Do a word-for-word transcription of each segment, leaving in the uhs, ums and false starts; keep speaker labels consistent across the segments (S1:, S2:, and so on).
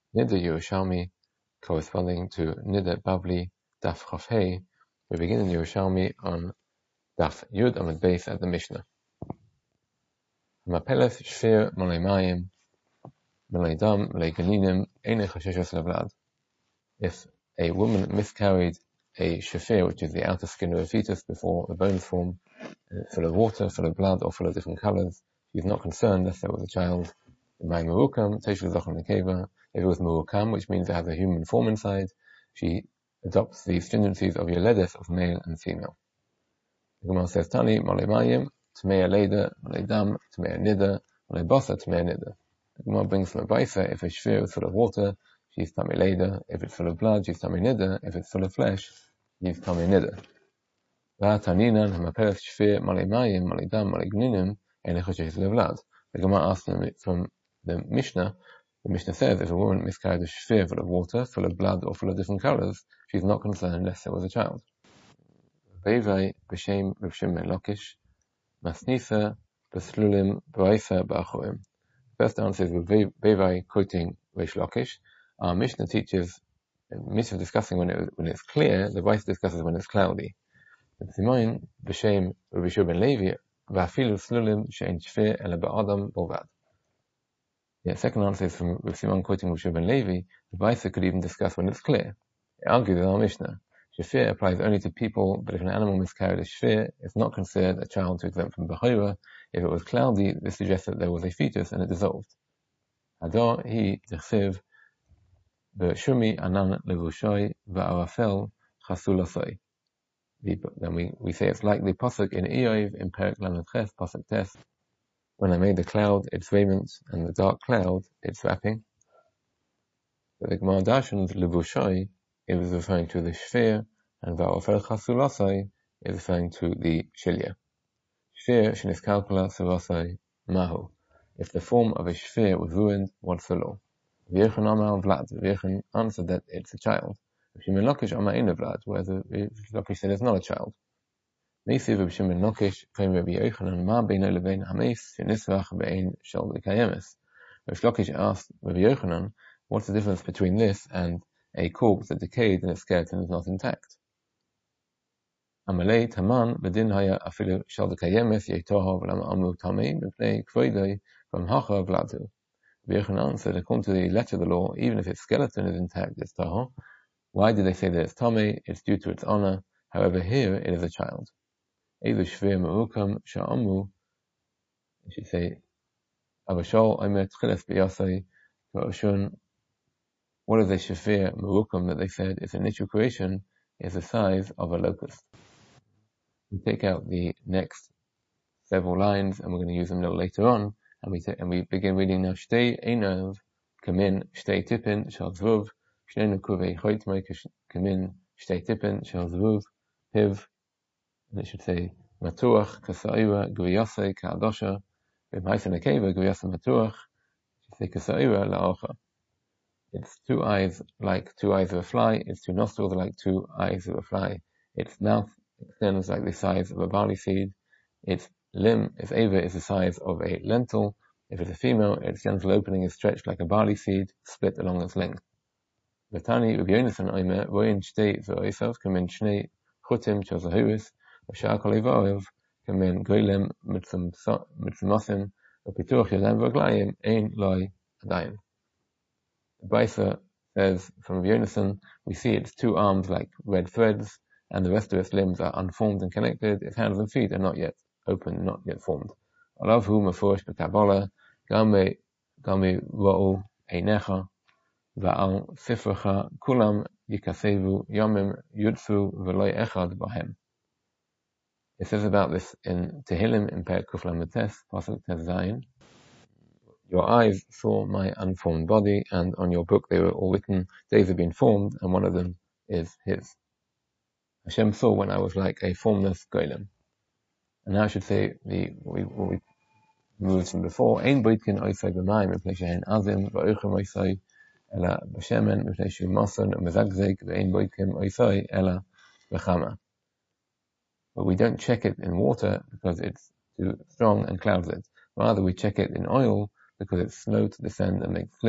S1: Nida Yerushalmi, corresponding to Nida Bavli, Daf Chaf Hey. We begin in Yerushalmi on Daf Yud Amud Beis at the Mishnah. Mapeleth Shfir Malei Mayim, Malei Dam, Malei Ganinim, Eine Chasheshos Levlad. If a woman miscarried a shafir, which is the outer skin of a fetus before the bones form, full of water, full of blood, or full of different colors, she is not concerned if there was a child. My Murukam, Teshul Zochon Nekeva, if it was Murukam, which means it has a human form inside, she adopts the stringencies of Yoledeth, of male and female. The Gemara says, Tani, Malei Mayim, Tmei Leda, Malei Dam, Tmei Nida, Malei Bosa, Tmei Nida. The Gemara brings from a Baisa, if a shfir is full of water, she's Tmei Leda. If it's full of blood, she's Tmei Nida. If it's full of flesh, she's Tmei Nida. V'ataninan hamaperes shfir malei mayim, malei dam, malei gninim, eine choshesh levlad. The Gemara asks them from the Mishnah. The Mishnah says if a woman miscarried a shfir full of water, full of blood, or full of different colors, she's not concerned unless there was a child. Bevai b'shem Rav Shimon ben Lakish, masnisa b'slulim b'aisa b'achorim. First answer is with Bevai quoting Reish Lakish. Our Mishnah teaches, Mishnah discussing when, it, when it's clear, the Bais discusses when it's cloudy. Simoin b'shem Rabbi Shua ben Levi v'afilu slulim she'en shfir ela ba'adam bovad. The second answer is from Rabbi Simon quoting Rabbi Shua ben Levi. The Baisa could even discuss when it's clear. It argues in our Mishnah. Shfir applies only to people, but if an animal miscarried a shfir, it's not considered a child to exempt from b'chora. If it was cloudy, this suggests that there was a fetus and it dissolved. Hadar hi t'chsiv b'shumi anan levushoi v'arafel chasulasoi. Then we, we say it's like the pasuk in Eov in Perek Lamed Ches, pasuk Tes. When I made the cloud its raiment and the dark cloud its wrapping. But the Gemara Darshan's levushoi is referring to the shfir, and va'ofel chasulasai is referring to the shilya. Shfir sheniskalkala surasai mahu. If the form of a shfir was ruined, what's the law? V'yechan amar vlad. V'yechan answered that it's a child. Shimon Lakish amar ein vlad, whereas Lakish said it's not a child. Meisi Rabbi Shimon Lakish came Rabbi Yochanan ma beino levein hameis shenisrach be'ein shel kayemes. Rabbi Lakish asked Rabbi Yochanan, what's the difference between this and a corpse that decayed and its skeleton is not intact? Amalei taman bedin haya afilu shel kayemes yeitoha v'lama amu tamei mipnei kvoidei from hacha vladu. Rabbi Yochanan answered, according to the letter of the law, even if its skeleton is intact, it's tahor. Why did they say that it's tamei? It's due to its honor. However, here it is a child. Ezu shvir me'ukam sha'amu. You should say, Avashol omer tchiles b'yasai v'oshun. What is a shvir me'ukam that they said is initial creation is the size of a locust? We take out the next several lines and we're going to use them a little later on, and we, ta- and we begin reading now. Shtei einav kamin shtei tipin shal zvuv. Shnei nukuvei choitmei kamin shtei tipin shal zvuv piv. And it should say matuach kasa'ira gviyasei ka'adosha. V'maisan akeva gviyasei matuach. It should say kasa'ira la'ocha. Its two eyes like two eyes of a fly. Its two nostrils are like two eyes of a fly. Its mouth extends like the size of a barley seed. Its limb, its ava, is the size of a lentil. If it's a female, its genital opening is stretched like a barley seed, split along its length. V'tani Rabbi Yonasan omer roin shtei v'oisav kamin shnei chutim shel zahiris v'shar kol ivarev kamin goylem mitzmosim v'pituach yadayim v'raglayim ein loy adayin. The Baisa says from Rabbi Yonasan, we see its two arms like red threads, and the rest of its limbs are unformed and connected. Its hands and feet are not yet open, not yet formed. Alav hu mafurish b'Kabbalah, gami gami ro'u einecha, va'al sifrecha kulam yikasevu yomim yudfu v'loy echad b'hem. It says about this in Tehillim in Perek Kuf Lamed Tes, pasuk Tes Zayin. Your eyes saw my unformed body, and on your book they were all written. Days have been formed, and one of them is his. Hashem saw when I was like a formless golem. And now I should say the what we, what we moved from before. Ein boitkin oisai b'mayim mipnei shehen azim va'ochem oisai ela b'shemen mipnei shu mason u'mezagzeg ve'ein boitkin oisai ela b'chama. But we don't check it in water because it's too strong and clouds it. Rather, we check it in oil because it's slow to descend and make clear.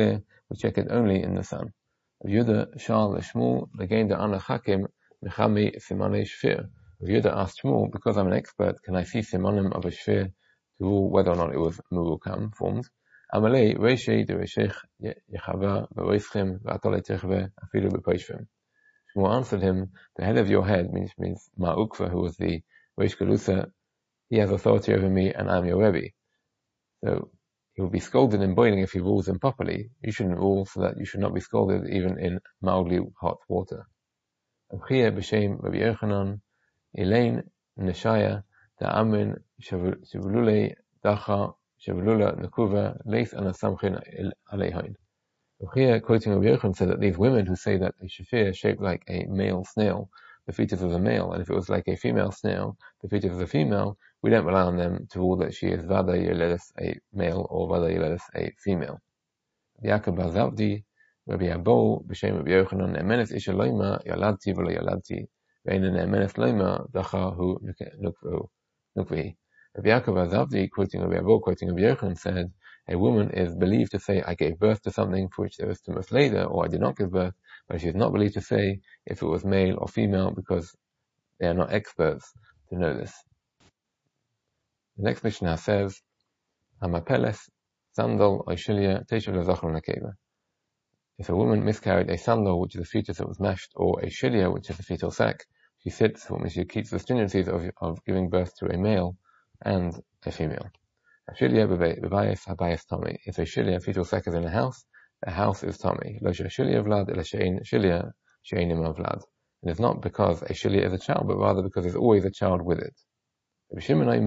S1: we check it only in the sun. Yehuda Shal Shmuel Legain da Ana Chakim Mechami Simanei Shfir. Yehuda asked Shmuel, because I'm an expert, can I see simanim of a shfir to rule whether or not it was murukam formed? Amalei Reishi de Reishech Yechava Vereischim V'atolei Techve Afilu B'Poishvim. Shmuel answered him, the head of your head means means Ma'ukva, who was the Reish Galusa. He has authority over me, and I'm your Rebbe. So he will be scolded in boiling if he rules improperly. You shouldn't rule, so that you should not be scolded even in mildly hot water. Abchia b'shem Rabbi Yochanan Elaine Neshaya Da'amin Shavulule Dacha Shavulula Nekuva Leith Anasamchin Aleihain. Abchia, quoting Rabbi Yochanan, said that these women who say that a shafir shaped like a male snail, the fetus of a male, and if it was like a female snail, the fetus of a female, we don't rely on them to rule that she is Vada Yoledes, a male, or Vada Yoledes, a female. Yaakov Bazavdi, Rabbi Abo, B'Shem Rabbi Yochanan, Emenes Isha Loima, Yaladti V'lo Yaladti, Ve'inen Emenes Loima, Dacha Hu Nukvi. Rabbi Yaakov Bazavdi, quoting Rabbi Abo, quoting Rabbi Yochanan, said, a woman is believed to say, I gave birth to something for which there is tumas later, or I did not give birth, but she is not believed to say if it was male or female, because they are not experts to know this. The next Mishnah says, Hamapeles, sandal, oishilia, teshuv lezachron nekeva. If a woman miscarried a sandal, which is a fetus that was mashed, or a shilia, which is a fetal sac, she sits, what means she keeps the stringencies of, of giving birth to a male and a female. A shilia bebayis habayis tami. If a shilia, fetal sac, is in a house, the house is tami. Lo shilia vlad, ela shein shilia, shein ima vlad. And it's not because a shilia is a child, but rather because there's always a child with it. Rabbi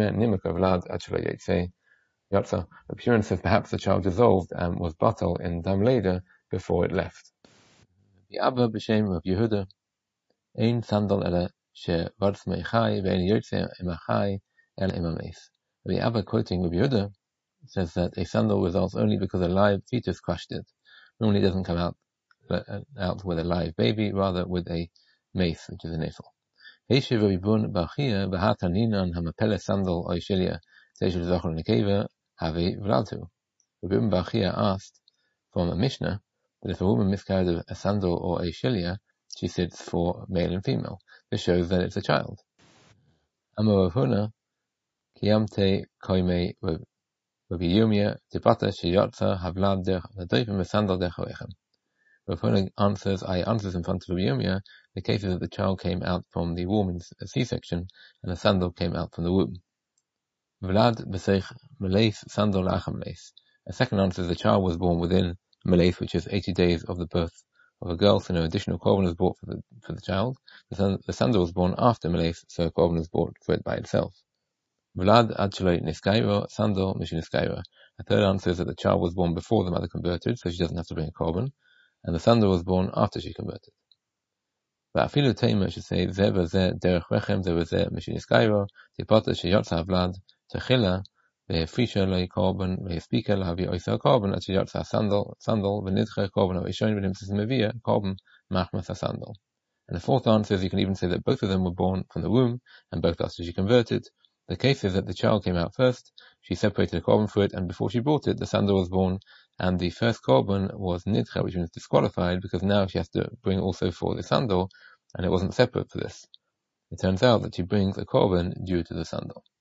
S1: Shimon says perhaps the child dissolved and was batal in dam leder before it left. The Abba b'shem of Yehuda, ein sandal ele she vartz meichai ve'en yotze emachai el emameis. The Abba, quoting Rabbi Yehuda, says that a sandal results only because a live fetus crushed it. Normally it doesn't come out out with a live baby, rather with a mace, which is a nafel. Heishiv Rabbi Bachia b'hataninan hamapele sandal oishilia teshuv lezachron nekeva have v'latu. Rabbi Bachia asked from a Mishnah that if a woman miscarried a sandal or a shilia, she sits for male and female. This shows that it's a child. Amar Rav Huna kiyamte koime Rabbi Yirmiyah debata sheyatza havlad derech sandal derech. Rav Huna answers, I answers in front of Rabbi Yirmiyah, the cases that the child came out from the woman's C-section and the sandal came out from the womb. Vlad b'seich meleis sandal la'acham meleis. A second answer is the child was born within meleis, which is eighty days of the birth of a girl, so no additional korban was brought for the for the child. The, son, the sandal was born after meleis, so a korban was brought for it by itself. Vlad ad sheloi niskairo sandal mishu niskairo. A third answer is that the child was born before the mother converted, so she doesn't have to bring a korban, and the sandal was born after she converted. But afilu teima should say ze v'ze derech rechem ze v'ze mishu niskairo tipata sheyotza vlad techila ve'frisha lo korban ve'spika lahavi oisa korban at sheyotza sandal sandal v'nidche korban ha'ishon v'nimtzis mevia korban machmas sandal. And the fourth answer is you can even say that both of them were born from the womb and both after she converted. The case is that the child came out first, she separated a korban for it, and before she brought it, the sandal was born, and the first korban was nidcha, which means disqualified, because now she has to bring also for the sandal, and it wasn't separate for this. It turns out that she brings a korban due to the sandal.